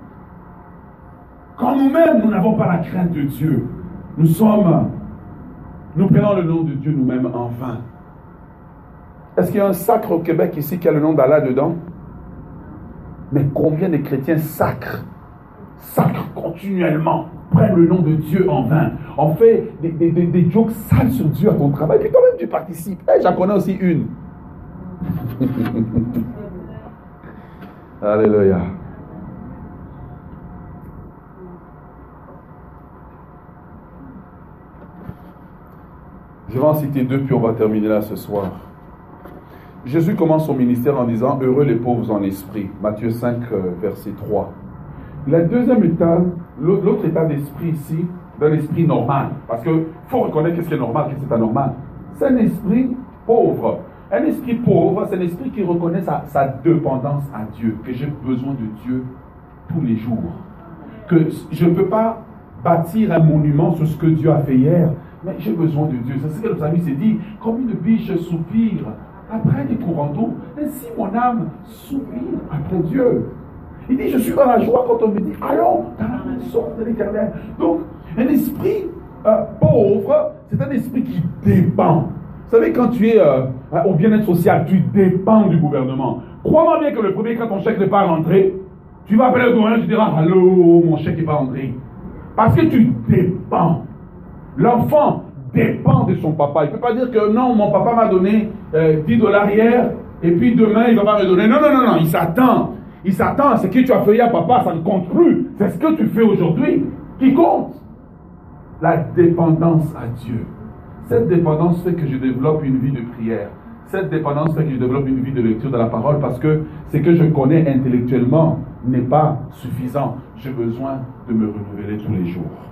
Quand nous-mêmes, nous n'avons pas la crainte de Dieu, nous sommes, nous prenons le nom de Dieu nous-mêmes en vain. Est-ce qu'il y a un sacre au Québec ici qui a le nom d'Allah dedans? Mais combien de chrétiens sacrent, sacrent continuellement, prennent le nom de Dieu en vain? On fait des, des, des, des jokes sales sur Dieu à ton travail, puis quand même tu participes. Hey, j'en connais aussi une. Alléluia. Je vais en citer deux, puis on va terminer là ce soir. Jésus commence son ministère en disant « Heureux les pauvres en esprit ». Matthieu cinq, verset trois. La deuxième état, l'autre état d'esprit ici, d'un esprit normal. Parce qu'il faut reconnaître qu'est-ce qui est normal, qu'est-ce qui est anormal. C'est un esprit pauvre. Un esprit pauvre, c'est un esprit qui reconnaît sa, sa dépendance à Dieu. Que j'ai besoin de Dieu tous les jours. Que je ne peux pas bâtir un monument sur ce que Dieu a fait hier, mais j'ai besoin de Dieu. C'est ce que le psalmiste s'est dit. Comme une biche soupire après des courants d'eau, ainsi mon âme soupire après Dieu. Il dit, je suis dans la joie quand on me dit, allons dans la maison de l'Éternel. Donc, un esprit euh, pauvre, c'est un esprit qui dépend. Vous savez, quand tu es euh, au bien-être social, tu dépends du gouvernement. Crois-moi bien que le premier, quand ton chèque n'est pas rentré, tu vas appeler le gouvernement et tu diras, allô, mon chèque n'est pas rentré. Parce que tu dépends. L'enfant dépend de son papa. Il ne peut pas dire que non, mon papa m'a donné euh, dix dollars hier, et puis demain, il ne va pas me donner. Non, non, non, non, il s'attend. Il s'attend à ce que tu as fait hier, papa, ça ne compte plus. C'est ce que tu fais aujourd'hui qui compte. La dépendance à Dieu. Cette dépendance fait que je développe une vie de prière. Cette dépendance fait que je développe une vie de lecture de la parole parce que ce que je connais intellectuellement n'est pas suffisant. J'ai besoin de me renouveler tous les jours.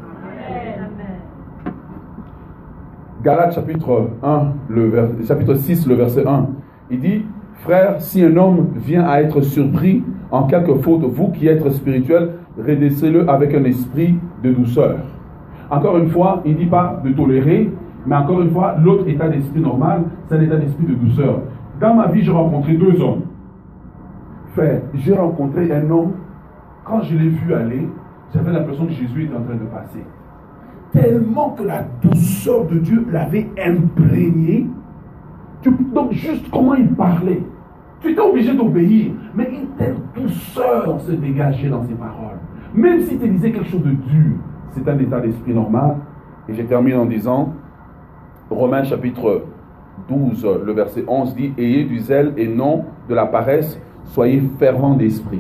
Galates chapitre un, le vers, chapitre six, le verset un. Il dit, frère, si un homme vient à être surpris en quelque faute, vous qui êtes spirituels, redressez-le avec un esprit de douceur. Encore une fois, il ne dit pas de tolérer, mais encore une fois, l'autre état d'esprit normal, c'est un état d'esprit de douceur. Dans ma vie, j'ai rencontré deux hommes. Frère, j'ai rencontré un homme, quand je l'ai vu aller, j'avais l'impression que Jésus était en train de passer. Tellement que la douceur de Dieu l'avait imprégné. Donc, juste comment il parlait. Tu étais obligé d'obéir, mais une telle douceur se dégageait dans ses paroles. Même si tu disais quelque chose de dur, c'est un état d'esprit normal. Et je termine en disant, Romains chapitre douze, le verset onze dit, ayez du zèle et non de la paresse, soyez fervents d'esprit.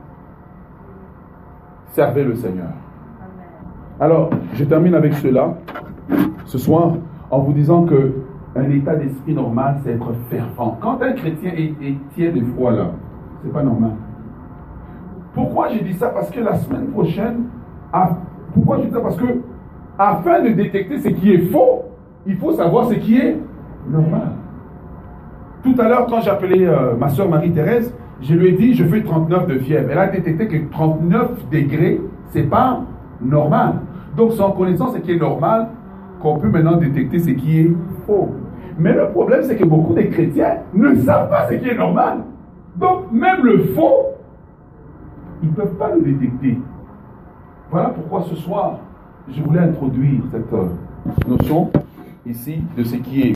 Servez le Seigneur. Alors, je termine avec cela, ce soir, en vous disant que un état d'esprit normal, c'est être fervent. Quand un chrétien est, est tiers de foi là, c'est pas normal. Pourquoi j'ai dit ça? Parce que la semaine prochaine, à, pourquoi j'ai dit ça? Parce que, afin de détecter ce qui est faux, il faut savoir ce qui est normal. Tout à l'heure, quand j'ai appelé euh, ma soeur Marie-Thérèse, je lui ai dit, je fais trente-neuf de fièvre. Elle a détecté que trente-neuf degrés, c'est pas normal. Donc, c'est en connaissant ce qui est normal qu'on peut maintenant détecter ce qui est faux. Mais le problème, c'est que beaucoup de chrétiens ne savent pas ce qui est normal. Donc, même le faux, ils ne peuvent pas le détecter. Voilà pourquoi ce soir, je voulais introduire cette notion ici de ce qui est